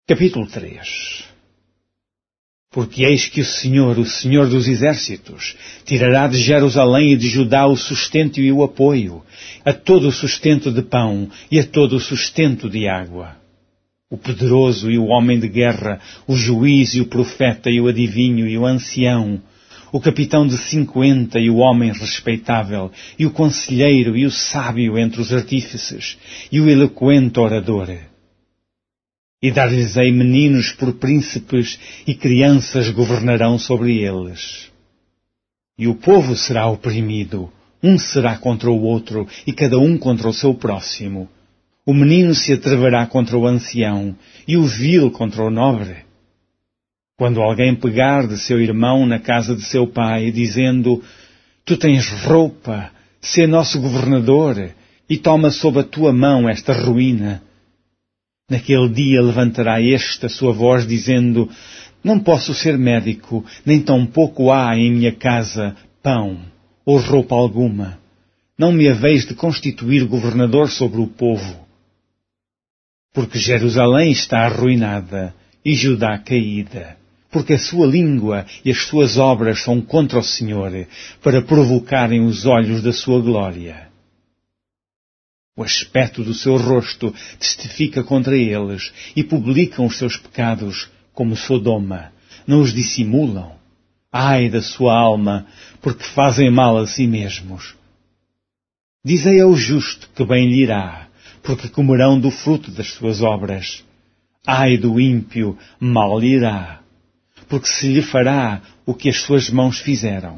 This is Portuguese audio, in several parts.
Capítulo 3. Porque eis que o Senhor dos Exércitos, tirará de Jerusalém e de Judá o sustento e o apoio, a todo o sustento de pão e a todo o sustento de água. O poderoso e o homem de guerra, o juiz e o profeta e o adivinho e o ancião, o capitão de 50 e o homem respeitável, e o conselheiro e o sábio entre os artífices, e o eloquente orador. E dar-lhes-ei meninos por príncipes, e crianças governarão sobre eles. E o povo será oprimido, um será contra o outro, e cada um contra o seu próximo. O menino se atreverá contra o ancião, e o vil contra o nobre. Quando alguém pegar de seu irmão na casa de seu pai, dizendo: Tu tens roupa, sê nosso governador, e toma sob a tua mão esta ruína. Naquele dia levantará este a sua voz, dizendo: Não posso ser médico, nem tampouco há em minha casa pão ou roupa alguma. Não me haveis de constituir governador sobre o povo. Porque Jerusalém está arruinada e Judá caída, porque a sua língua e as suas obras são contra o Senhor, para provocarem os olhos da sua glória. O aspecto do seu rosto testifica contra eles, e publicam os seus pecados como Sodoma. Não os dissimulam. Ai da sua alma, porque fazem mal a si mesmos. Dizei ao justo que bem lhe irá, porque comerão do fruto das suas obras. Ai do ímpio, mal lhe irá, porque se lhe fará o que as suas mãos fizeram.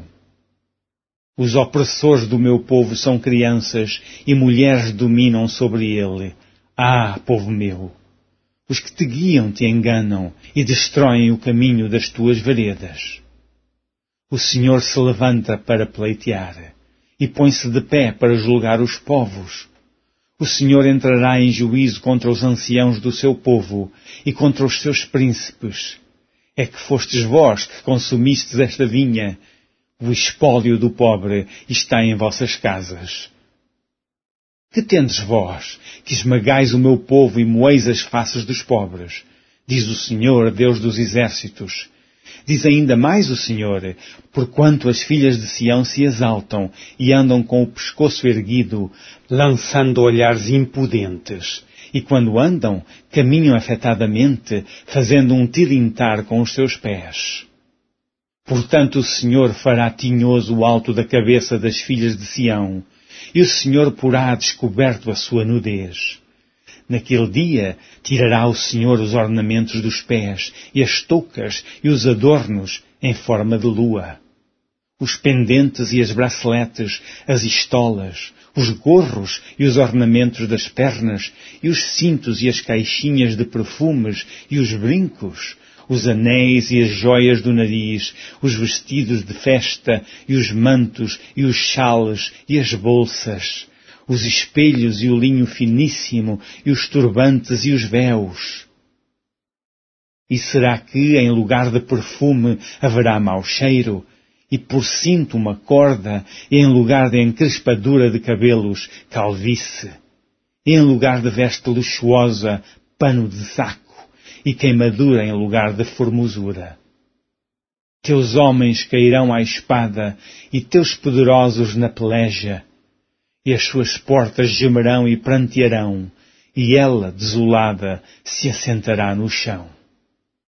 Os opressores do meu povo são crianças, e mulheres dominam sobre ele. Ah, povo meu! Os que te guiam te enganam, e destroem o caminho das tuas veredas. O Senhor se levanta para pleitear, e põe-se de pé para julgar os povos. O Senhor entrará em juízo contra os anciãos do seu povo, e contra os seus príncipes. É que fostes vós que consumistes esta vinha. O espólio do pobre está em vossas casas. Que tendes vós, que esmagais o meu povo e moeis as faces dos pobres? Diz o Senhor, Deus dos Exércitos. Diz ainda mais o Senhor: porquanto as filhas de Sião se exaltam e andam com o pescoço erguido, lançando olhares impudentes. E quando andam, caminham afetadamente, fazendo um tilintar com os seus pés. Portanto o Senhor fará tinhoso o alto da cabeça das filhas de Sião, e o Senhor porá a descoberto a sua nudez. Naquele dia tirará o Senhor os ornamentos dos pés, e as toucas e os adornos em forma de lua. Os pendentes e as braceletes, as estolas, os gorros e os ornamentos das pernas, e os cintos e as caixinhas de perfumes e os brincos, os anéis e as joias do nariz, os vestidos de festa, e os mantos, e os xales, e as bolsas, os espelhos e o linho finíssimo, e os turbantes e os véus. E será que, em lugar de perfume, haverá mau cheiro, e por cinto uma corda, e em lugar de encrespadura de cabelos, calvície, e em lugar de veste luxuosa, pano de saco, e queimadura em lugar de formosura? Teus homens cairão à espada, e teus poderosos na peleja, e as suas portas gemerão e prantearão, e ela, desolada, se assentará no chão.